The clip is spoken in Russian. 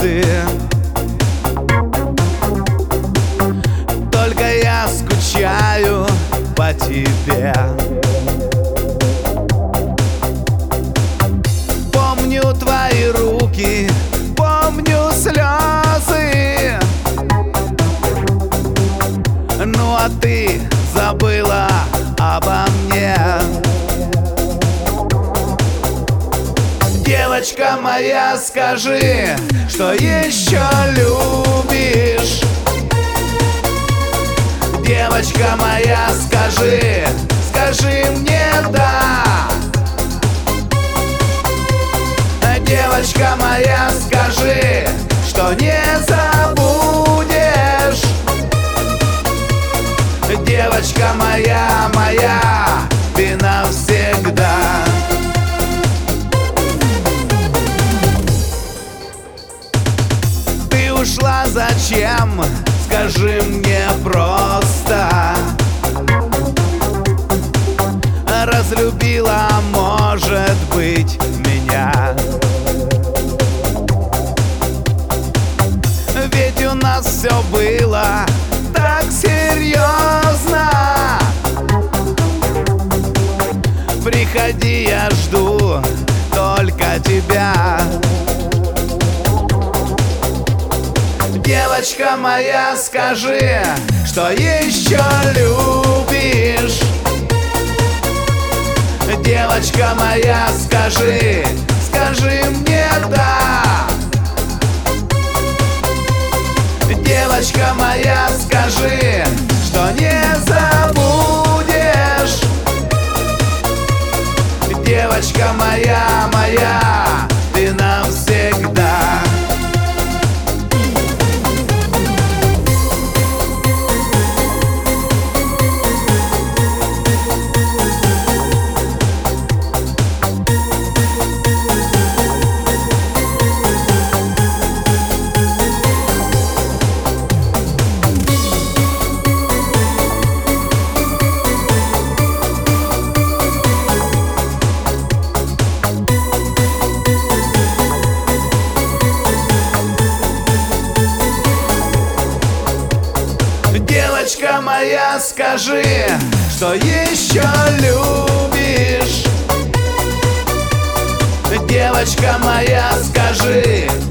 слезы. Только я скучаю по тебе. Помню твои руки, помню слезы. Ну а ты забыла обо мне. Девочка моя, скажи, что еще любишь. Девочка моя, скажи, скажи мне да. Девочка моя, скажи, что не забудешь. Девочка моя, моя, ты навсегда. Ты ушла зачем? Скажи мне просто. Разлюбила, может быть, меня. Ведь у нас все было так серьезно. Приходи, я жду только тебя. Девочка моя, скажи, что еще любишь. Девочка моя, скажи, скажи мне да. Девочка моя, скажи, что не забудешь. Девочка моя, моя, ты навсегда. Девочка моя, скажи, что еще любишь. Девочка моя, скажи,